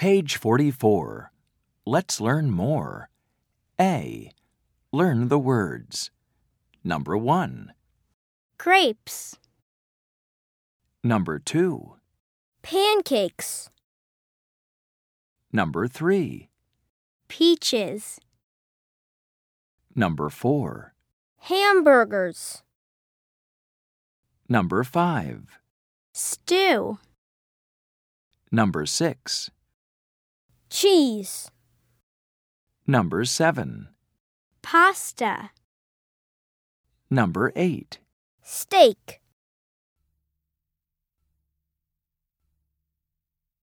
Page 44. Let's learn more. A. Learn the words. Number 1. Grapes. Number 2. Pancakes. Number 3. Peaches. Number 4. Hamburgers. Number 5. Stew. Number 6. Cheese. Number 7. Pasta. Number 8. Steak.